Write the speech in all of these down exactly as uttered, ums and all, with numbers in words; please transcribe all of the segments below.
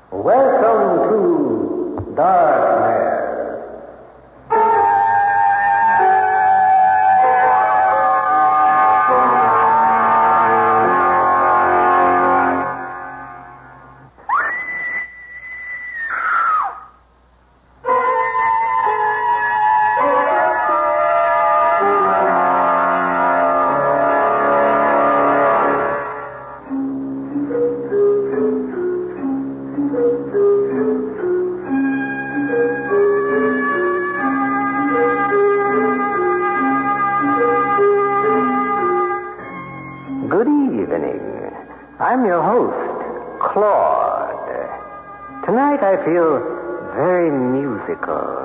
Welcome to Darkness. I'm your host, Claude. Tonight I feel very musical.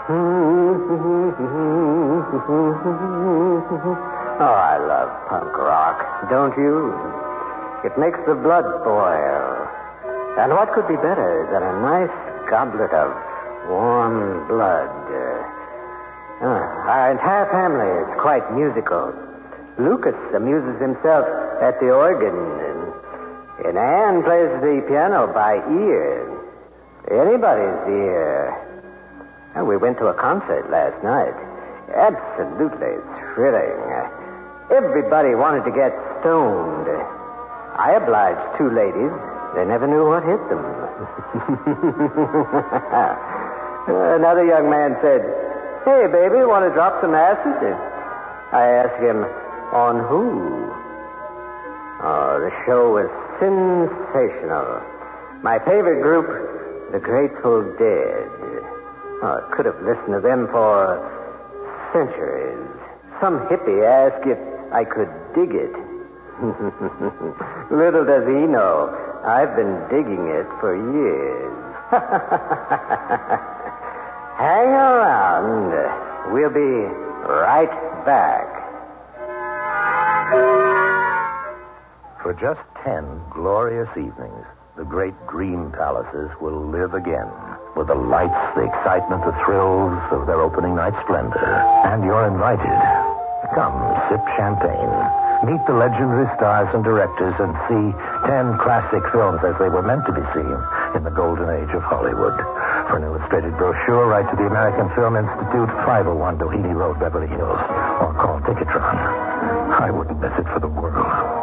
Oh, I love punk rock, don't you? It makes the blood boil. And what could be better than a nice goblet of warm blood? Uh, our entire family is quite musical. Lucas amuses himself at the organ, and Anne plays the piano by ear. Anybody's ear. And we went to a concert last night. Absolutely thrilling. Everybody wanted to get stoned. I obliged two ladies. They never knew what hit them. Another young man said, "Hey, baby, want to drop some acid?" I asked him, "On who?" Oh, the show was sensational. My favorite group, the Grateful Dead. Oh, I could have listened to them for centuries. Some hippie asked if I could dig it. Little does he know, I've been digging it for years. Hang around. We'll be right back. For just ten glorious evenings, the great dream palaces will live again with the lights, the excitement, the thrills of their opening night splendor. And you're invited. Come, sip champagne, meet the legendary stars and directors, and see ten classic films as they were meant to be seen in the golden age of Hollywood. For an illustrated brochure, write to the American Film Institute, five oh one Doheny Road, Beverly Hills, or call Ticketron. I wouldn't miss it for the world.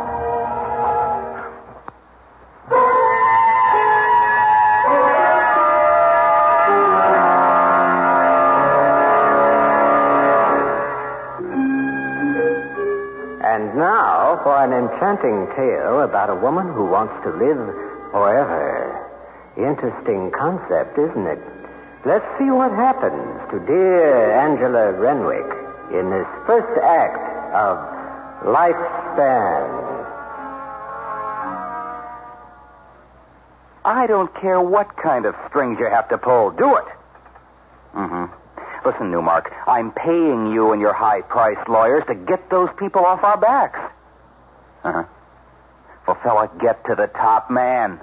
And now for an enchanting tale about a woman who wants to live forever. Interesting concept, isn't it? Let's see what happens to dear Angela Renwick in this first act of Lifespan. I don't care what kind of strings you have to pull. Do it. Mm-hmm. Listen, Newmark, I'm paying you and your high-priced lawyers to get those people off our backs. Uh-huh. Well, fella, get to the top man.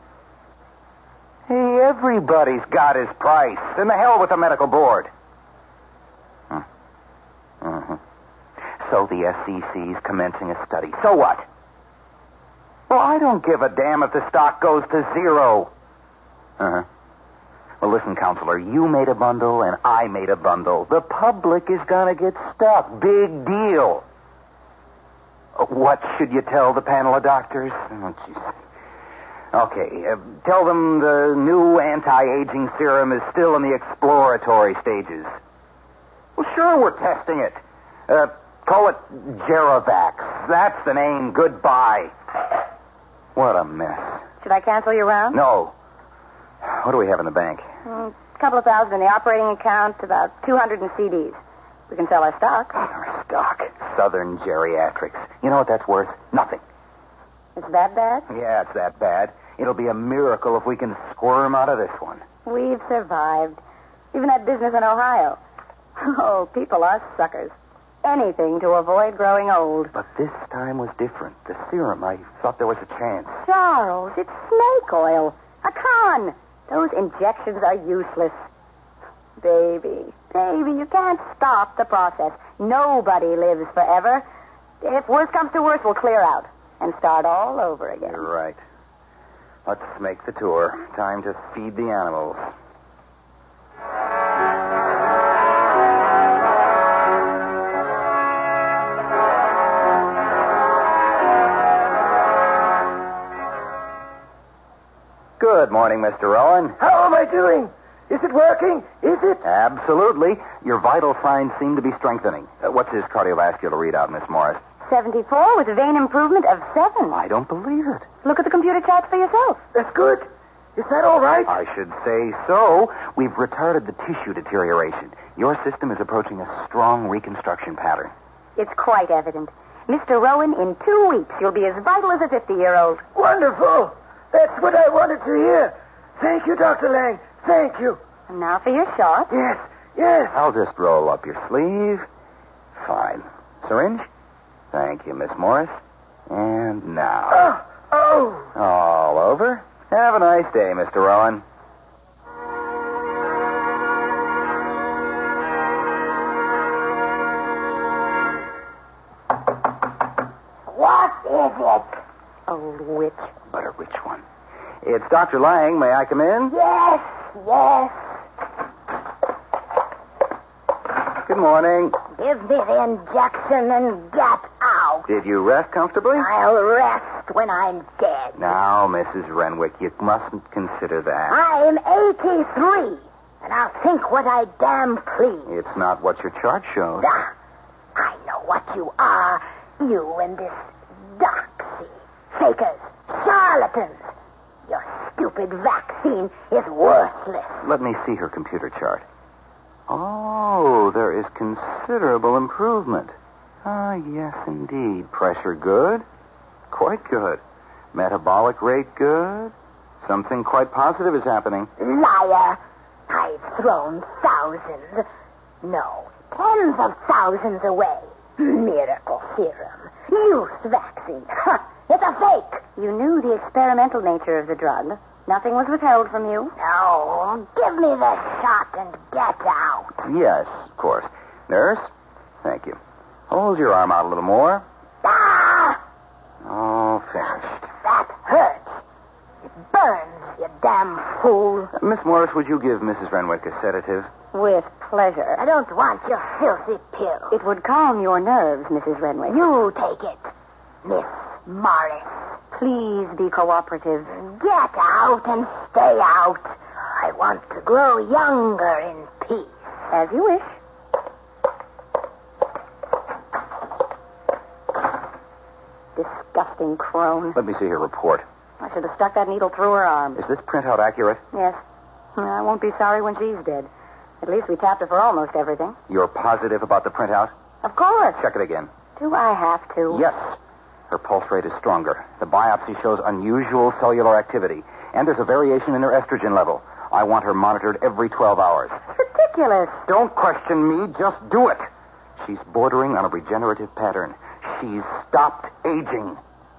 Hey, everybody's got his price. And the hell with the medical board. Huh. Uh-huh. So the S E C's commencing a study. So what? Well, I don't give a damn if the stock goes to zero. Uh-huh. Well, listen, counselor, you made a bundle and I made a bundle. The public is going to get stuck. Big deal. What should you tell the panel of doctors? Oh, jeez. Okay, uh, tell them the new anti-aging serum is still in the exploratory stages. Well, sure, we're testing it. Uh, call it Geravax. That's the name. Goodbye. What a mess. Should I cancel your round? No. What do we have in the bank? Mm, a couple of thousand in the operating account, about two hundred in C Ds. We can sell our stock. Our stock. Southern Geriatrics. You know what that's worth? Nothing. It's that bad? Yeah, it's that bad. It'll be a miracle if we can squirm out of this one. We've survived. Even that business in Ohio. Oh, people are suckers. Anything to avoid growing old. But this time was different. The serum, I thought there was a chance. Charles, it's snake oil. A con. Those injections are useless. Baby, baby, you can't stop the process. Nobody lives forever. If worse comes to worse, we'll clear out and start all over again. You're right. Let's make the tour. Time to feed the animals. Good morning, Mister Rowan. How am I doing? Is it working? Is it? Absolutely. Your vital signs seem to be strengthening. Uh, what's his cardiovascular readout, Miss Morris? seventy-four with a vein improvement of seven. I don't believe it. Look at the computer charts for yourself. That's good. Is that all right? I should say so. We've retarded the tissue deterioration. Your system is approaching a strong reconstruction pattern. It's quite evident. Mister Rowan, in two weeks, you'll be as vital as a fifty-year-old. Wonderful. That's what I wanted to hear. Thank you, Doctor Lang. Thank you. And now for your shot. Yes, yes. I'll just roll up your sleeve. Fine. Syringe? Thank you, Miss Morris. And now. Oh, oh. All over. Have a nice day, Mister Rowan. What is it? Old witch. But a rich one. It's Doctor Lang. May I come in? Yes, yes. Good morning. Give me the injection and get out. Did you rest comfortably? I'll rest when I'm dead. Now, Missus Renwick, you mustn't consider that. I'm eighty-three, and I'll think what I damn please. It's not what your chart shows. Ah, I know what you are. You and this doxy. Fakers. Charlatans. Your stupid vaccine is worthless. Let me see her computer chart. Oh, there is considerable improvement. Ah, yes, indeed. Pressure good. Quite good. Metabolic rate good. Something quite positive is happening. Liar. I've thrown thousands, no, tens of thousands away. Miracle serum. Youth vaccine. It's a fake. You knew the experimental nature of the drug. Nothing was withheld from you. No, give me the shot and get out. Yes, of course. Nurse, thank you. Hold your arm out a little more. Ah! Oh, finished. That hurts. It burns, you damn fool. Uh, Miss Morris, would you give Missus Renwick a sedative? With pleasure. I don't want your filthy pill. It would calm your nerves, Missus Renwick. You take it, Miss Morris. Please be cooperative. Get out and stay out. I want to grow younger in peace. As you wish. Disgusting crone. Let me see her report. I should have stuck that needle through her arm. Is this printout accurate? Yes. I won't be sorry when she's dead. At least we tapped her for almost everything. You're positive about the printout? Of course. Check it again. Do I have to? Yes. Her pulse rate is stronger. The biopsy shows unusual cellular activity. And there's a variation in her estrogen level. I want her monitored every twelve hours. Ridiculous. Don't question me. Just do it. She's bordering on a regenerative pattern. She's stopped aging.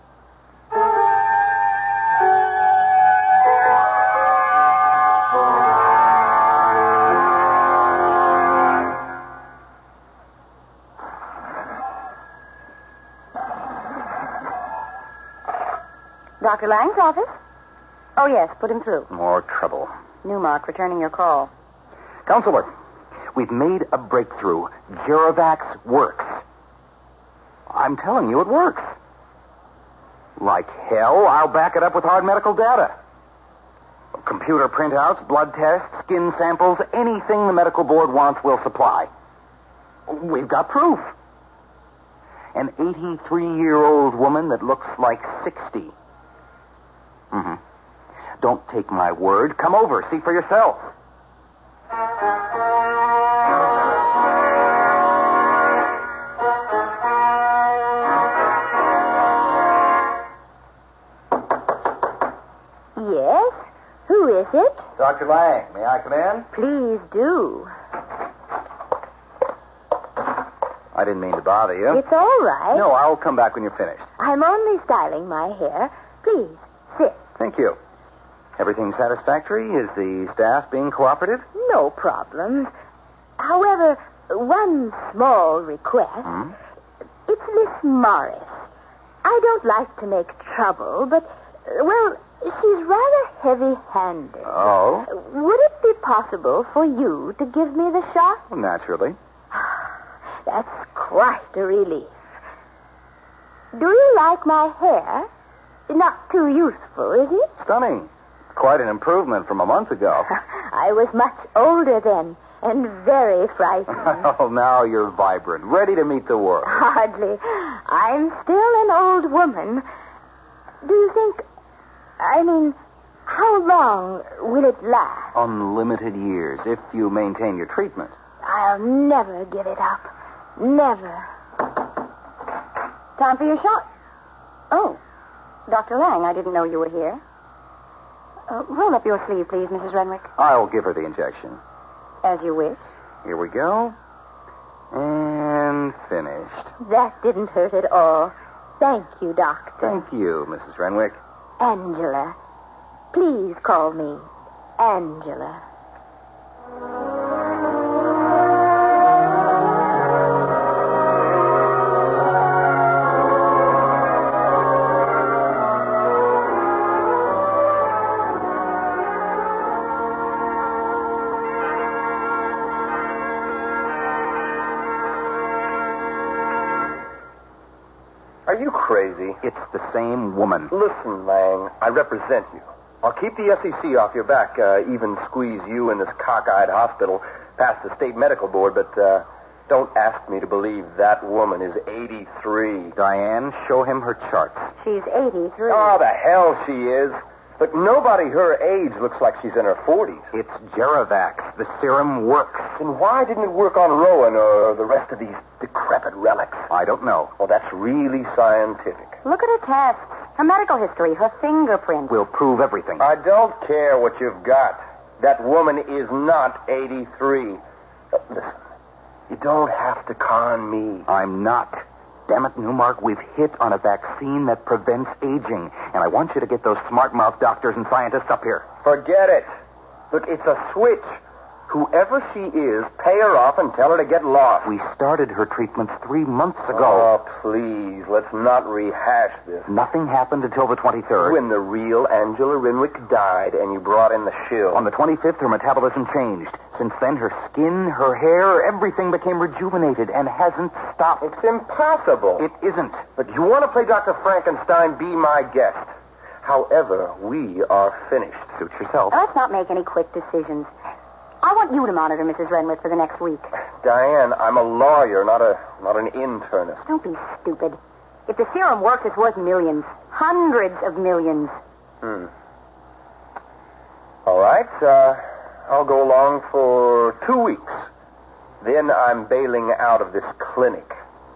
Doctor Lang's office? Oh, yes, put him through. More trouble. Newmark, returning your call. Counselor, we've made a breakthrough. Geravax works. I'm telling you, it works. Like hell, I'll back it up with hard medical data. Computer printouts, blood tests, skin samples, anything the medical board wants, we'll supply. We've got proof. An eighty-three-year-old woman that looks like sixty. Mm-hmm. Don't take my word. Come over. See for yourself. Yes? Who is it? Doctor Lang, may I come in? Please do. I didn't mean to bother you. It's all right. No, I'll come back when you're finished. I'm only styling my hair. Please, sit. Thank you. Everything satisfactory? Is the staff being cooperative? No problems. However, one small request. Hmm? It's Miss Morris. I don't like to make trouble, but, uh, well, She's rather heavy-handed. Oh? Would it be possible for you to give me the shot? Well, naturally. That's quite a relief. Do you like my hair? Not too youthful, is it? Stunning. Quite an improvement from a month ago. I was much older then, and very frightened. Oh, now you're vibrant, ready to meet the world. Hardly. I'm still an old woman. Do you think... I mean, how long will it last? Unlimited years, if you maintain your treatment. I'll never give it up. Never. Time for your shot. Oh, Doctor Lang, I didn't know you were here. Uh, roll up your sleeve, please, Missus Renwick. I'll give her the injection. As you wish. Here we go. And finished. That didn't hurt at all. Thank you, Doctor. Thank you, Missus Renwick. Angela. Please call me Angela. Are you crazy? It's the same woman. Listen, Lang, I represent you. I'll keep the S E C off your back, uh, even squeeze you in this cockeyed hospital past the state medical board, but uh, don't ask me to believe that woman is eighty-three. Diane, show him her charts. She's eighty-three. Oh, the hell she is. Look, nobody her age looks like she's in her forties. It's Geravax. The serum works. Then why didn't it work on Rowan or the rest of these decrepit relics? I don't know. Well, that's really scientific. Look at her tests. Her medical history, her fingerprints. We'll prove everything. I don't care what you've got. That woman is not eighty-three. Uh, listen, you don't have to con me. I'm not. Damn it, Newmark, we've hit on a vaccine that prevents aging. And I want you to get those smart-mouth doctors and scientists up here. Forget it. Look, it's a switch. Whoever she is, pay her off and tell her to get lost. We started her treatments three months ago. Oh, please, let's not rehash this. Nothing happened until the twenty-third. When the real Angela Renwick died and you brought in the shill. On the twenty-fifth, her metabolism changed. Since then, her skin, her hair, everything became rejuvenated and hasn't stopped. It's impossible. It isn't. But you want to play Doctor Frankenstein, be my guest. However, we are finished. Suit yourself. Let's not make any quick decisions. I want you to monitor Missus Renwick for the next week. Diane, I'm a lawyer, not a not an internist. Don't be stupid. If the serum works, it's worth millions. Hundreds of millions. Hmm. All right, uh, I'll go along for two weeks. Then I'm bailing out of this clinic.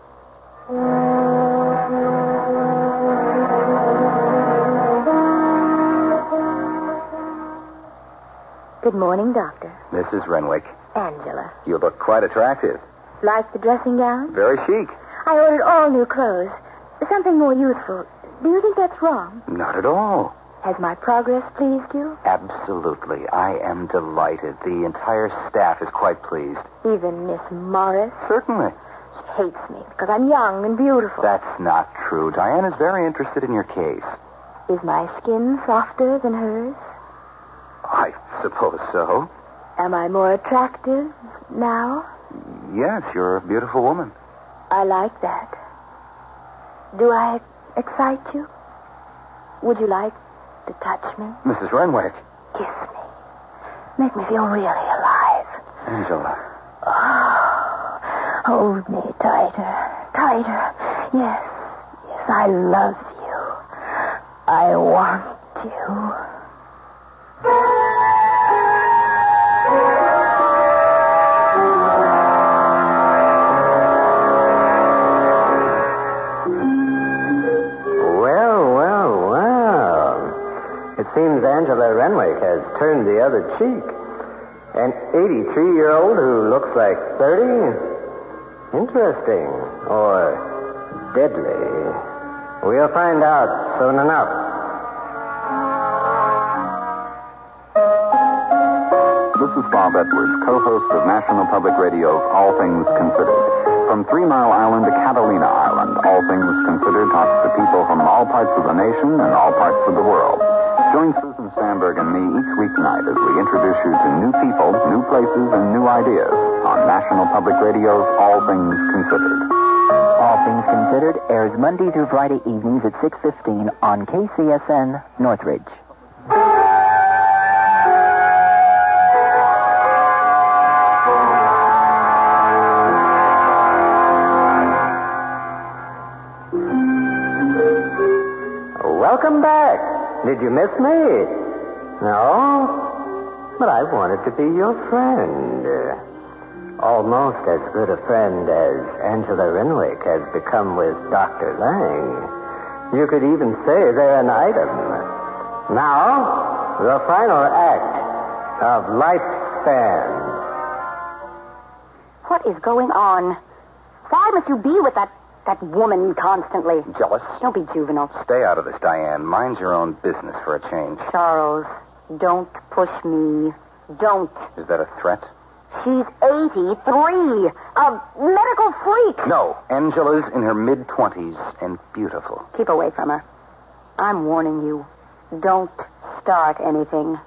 Good morning, Doctor. Missus Renwick, Angela. you look quite attractive. Like the dressing gown? Very chic. I ordered all new clothes. Something more youthful. Do you think that's wrong? Not at all. Has my progress pleased you? Absolutely. I am delighted. The entire staff is quite pleased. Even Miss Morris? Certainly. She hates me because I'm young and beautiful. That's not true. Diane is very interested in your case. Is my skin softer than hers? I suppose so. Am I more attractive now? Yes, you're a beautiful woman. I like that. Do I excite you? Would you like to touch me? Missus Renwick. Kiss me. Make me feel really alive. Angela. Oh, hold me tighter, tighter. Yes, yes, I love you. I want you. Well, well, well. It seems Angela Renwick has turned the other cheek. An eighty-three-year-old who looks like thirty? Interesting. Or deadly. We'll find out soon enough. This is Bob Edwards, co-host of National Public Radio's All Things Considered. From Three Mile Island to Catalina Island, All Things Considered talks to people from all parts of the nation and all parts of the world. Join Susan Stamberg and me each weeknight as we introduce you to new people, new places, and new ideas on National Public Radio's All Things Considered. All Things Considered airs Monday through Friday evenings at six fifteen on K C S N Northridge. Welcome back. Did you miss me? No? But I wanted to be your friend. Almost as good a friend as Angela Renwick has become with Doctor Lang. You could even say they're an item. Now, the final act of Lifespan. What is going on? Why must you be with that, that woman constantly? Jealous? Don't be juvenile. Stay out of this, Diane. Mind your own business for a change. Charles, don't push me. Don't. Is that a threat? She's eighty-three. A medical freak. No. Angela's in her mid-twenties and beautiful. Keep away from her. I'm warning you. Don't start anything.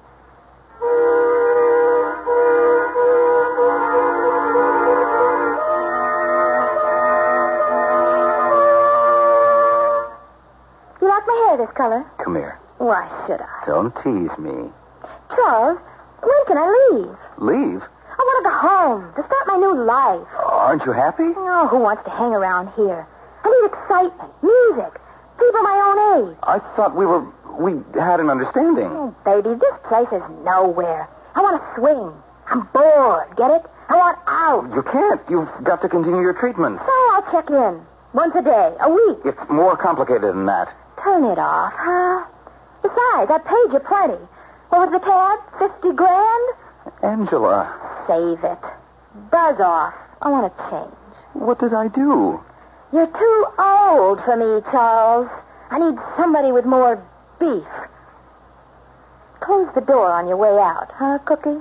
You like my hair this color? Come here. Why should I? Don't tease me. Charles, when can I leave? Leave? I want to go home to start my new life. Aren't you happy? Oh, who wants to hang around here? I need excitement, music, people my own age. I thought we were... we had an understanding. Oh, baby, this place is nowhere. I want to swing. I'm bored, get it? I want out. You can't. You've got to continue your treatment. So I'll check in. Once a day, a week. It's more complicated than that. Turn it off, huh? Besides, I paid you plenty. What was the tab? Fifty grand? Angela. Save it. Buzz off. I want to change. What did I do? You're too old for me, Charles. I need somebody with more beef. Close the door on your way out, huh, Cookie?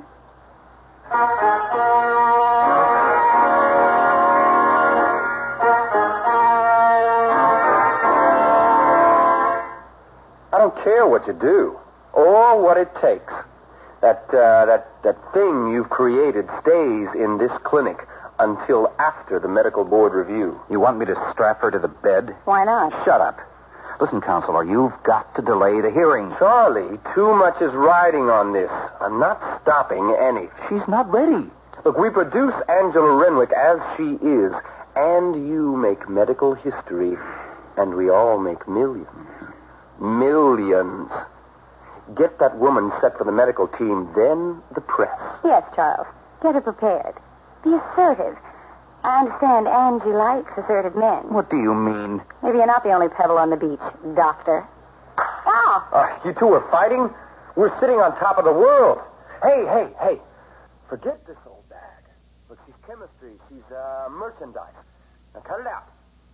I don't care what you do or what it takes. That, uh, that, that thing you've created stays in this clinic until after the medical board review. You want me to strap her to the bed? Why not? Shut up. Listen, Counselor, you've got to delay the hearing. Charlie, too much is riding on this. I'm not stopping anything. She's not ready. Look, we produce Angela Renwick as she is, and you make medical history, and we all make millions. Millions. Get that woman set for the medical team, then the press. Yes, Charles. Get her prepared. Be assertive. I understand Angie likes assertive men. What do you mean? Maybe you're not the only pebble on the beach, Doctor. Oh! Uh, you two are fighting? We're sitting on top of the world. Hey, hey, hey. Forget this old bag. Look, she's chemistry. She's uh, merchandise. Now cut it out.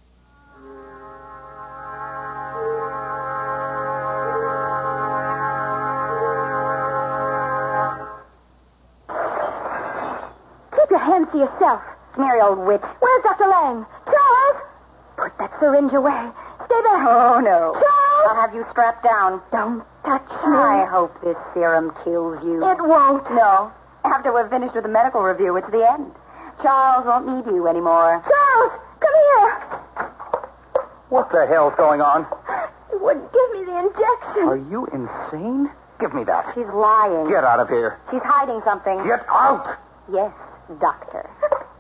Keep your hands to yourself. Come here, old witch. Where's Doctor Lang? Charles! Put that syringe away. Stay there. Oh, no. Charles! I'll have you strapped down. Don't touch me. I hope this serum kills you. It won't. No. After we're finished with the medical review, it's the end. Charles won't need you anymore. Charles, come here. What the hell's going on? You wouldn't give me the injection. Are you insane? Give me that. She's lying. Get out of here. She's hiding something. Get out! Yes, Doctor.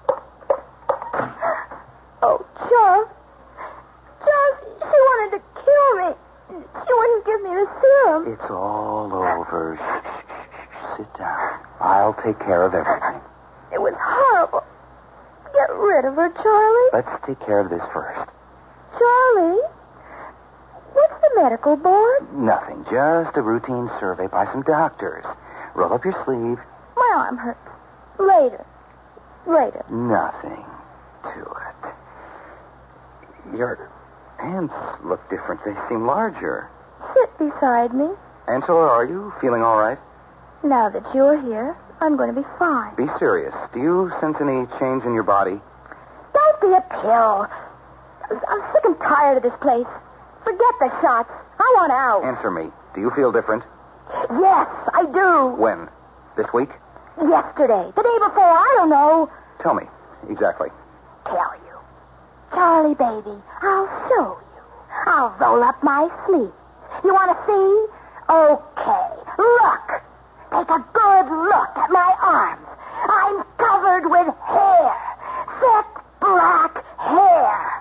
Oh, Charles. Charles, she wanted to kill me. She wouldn't give me the serum. It's all over. Shh, shh, shh. Sit down. I'll take care of everything. It was horrible. Get rid of her, Charlie. Let's take care of this first. Charlie? What's the medical board? Nothing. Just a routine survey by some doctors. Roll up your sleeve. My arm hurts. Later. Later. Nothing to it. Your hands look different. They seem larger. Sit beside me. Angela, are you feeling all right? Now that you're here, I'm going to be fine. Be serious. Do you sense any change in your body? Don't be a pill. I'm sick and tired of this place. Forget the shots. I want out. Answer me. Do you feel different? Yes, I do. When? This week? Yesterday. The day before. I don't know. Tell me. Exactly. Tell you. Charlie, baby, I'll show you. I'll roll up my sleeves. You want to see? Okay. Look. Take a good look at my arms. I'm covered with hair. Thick black hair.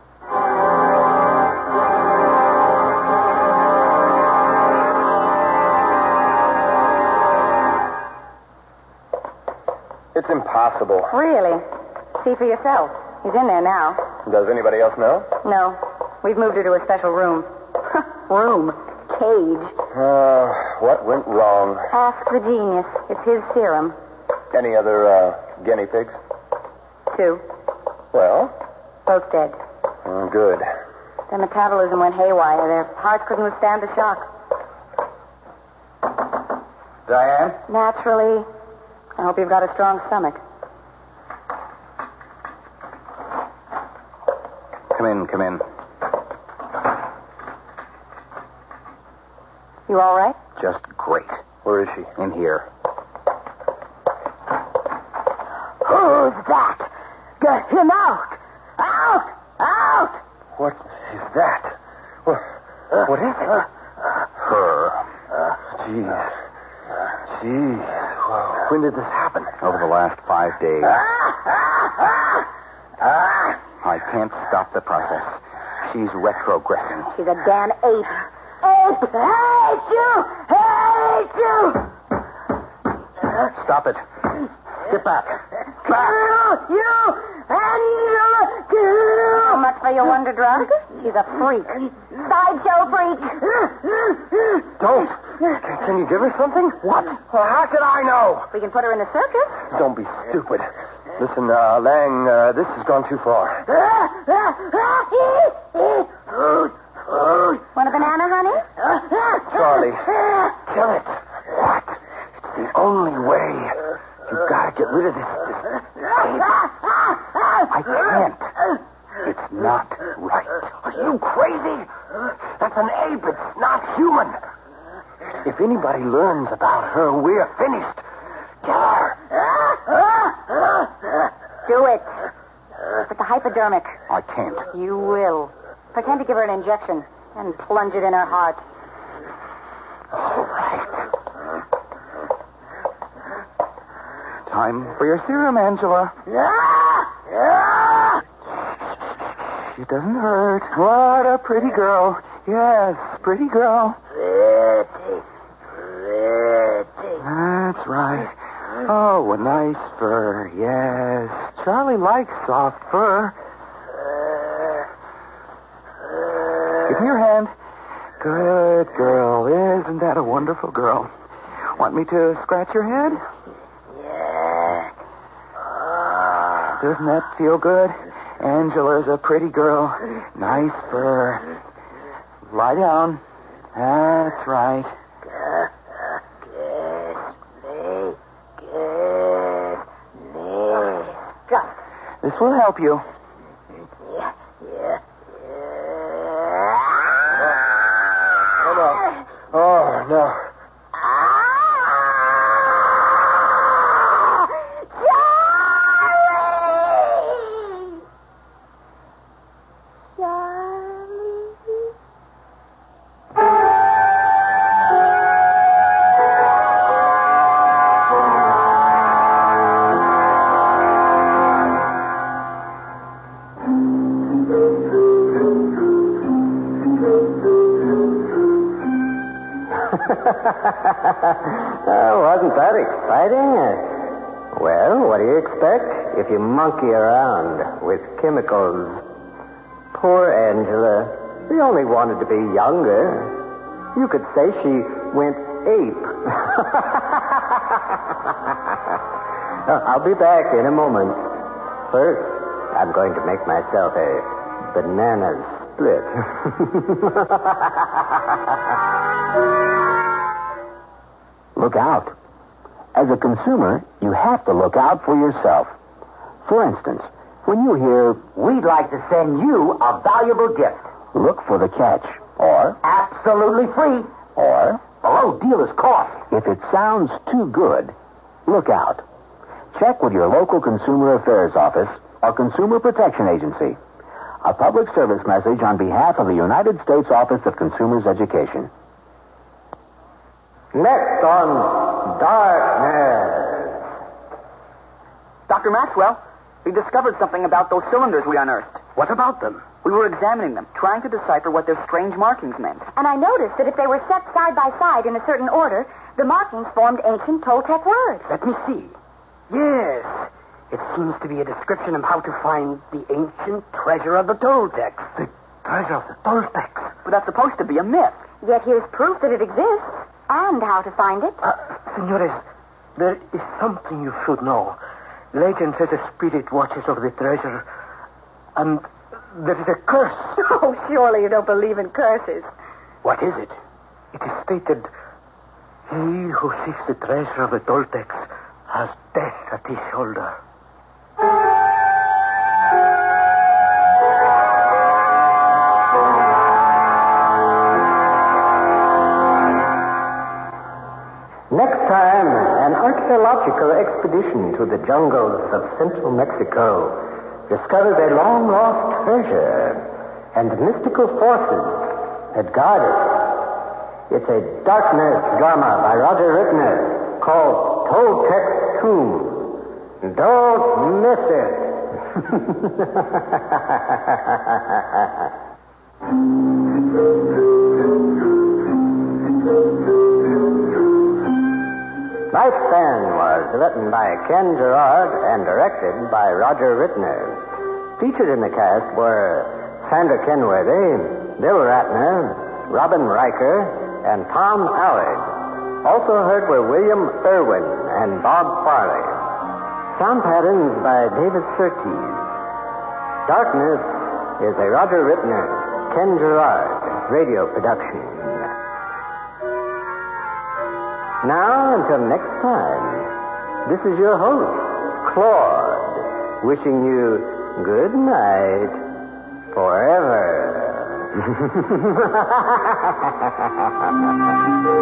It's impossible. Really? See for yourself. He's in there now. Does anybody else know? No. We've moved her to a special room. Room. Cage. Uh, what went wrong? Ask the genius. It's his serum. Any other uh, guinea pigs? Two. Well? Both dead. Oh, good. Their metabolism went haywire. Their hearts couldn't withstand the shock. Diane? Naturally. I hope you've got a strong stomach. Come in, come in. You all right? Just great. Where is she? In here. Who's that? Get him out! Out! Out! What is that? What, what is it? Her. Jeez. Jeez. When did this happen? Over the last five days. I can't stop the process. She's retrogressing. She's a damn ape. Ape! Hate you! Hate you! Stop it. Get back. Kill you! Angela! Kill! How much for your wonder drug? She's a freak. Sideshow freak! Don't. Can, can you give her something? What? Well, how should I know? We can put her in the circus. Don't be stupid. Listen, uh, Lang, uh, this has gone too far. Want a banana, honey? Charlie, kill it. What? It's the only way. You've got to get rid of this, this ape. I can't. It's not right. Are you crazy? That's an ape. It's not human. If anybody learns about her, we're finished. Kill her. Do it. With the hypodermic. I can't. You will. Pretend to give her an injection and plunge it in her heart. All right. Time for your serum, Angela. It doesn't hurt. What a pretty girl. Yes, pretty girl. Pretty. Pretty. That's right. Oh, a nice fur. Yes. Charlie likes soft fur. Give me your hand. Good girl. Isn't that a wonderful girl? Want me to scratch your head? Yeah. Oh. Doesn't that feel good? Angela's a pretty girl. Nice fur. Lie down. That's right. Kiss me. Kiss me. Just. This will help you. Yeah, yeah, yeah. Oh, no. Oh, no. Oh, wasn't that exciting? Well, what do you expect if you monkey around with chemicals? Poor Angela. She only wanted to be younger. You could say she went ape. I'll be back in a moment. First, I'm going to make myself a banana split. Look out. As a consumer, you have to look out for yourself. For instance, when you hear, We'd like to send you a valuable gift. look for the catch, or Absolutely free. or Below dealer's cost. If it sounds too good, look out. Check with your local Consumer Affairs Office or Consumer Protection Agency. A public service message on behalf of the United States Office of Consumers Education. Next on Darkness. Doctor Maxwell, we discovered something about those cylinders we unearthed. What about them? We were examining them, trying to decipher what their strange markings meant. And I noticed that if they were set side by side in a certain order, the markings formed ancient Toltec words. Let me see. Yes. It seems to be a description of how to find the ancient treasure of the Toltecs. The treasure of the Toltecs? But that's supposed to be a myth. Yet here's proof that it exists, and how to find it. Uh, senores, there is something you should know. Legend says a spirit watches over the treasure, and there is a curse. Oh, surely you don't believe in curses. What is it? It is stated, he who seeks the treasure of the Toltecs has death at his shoulder. Next time, an archaeological expedition to the jungles of central Mexico discovers a long-lost treasure and mystical forces that guard it. It's a Darkness drama by Roger Rittner called Toltec's Tomb. Don't miss it. Lifespan was written by Ken Gerard and directed by Roger Rittner. Featured in the cast were Sandra Kenworthy, Bill Ratner, Robin Riker, and Tom Allard. Also heard were William Irwin and Bob Farley. Sound patterns by David Surtees. Darkness is a Roger Rittner, Ken Gerard radio production. Now, until next time, this is your host, Claude, wishing you good night forever.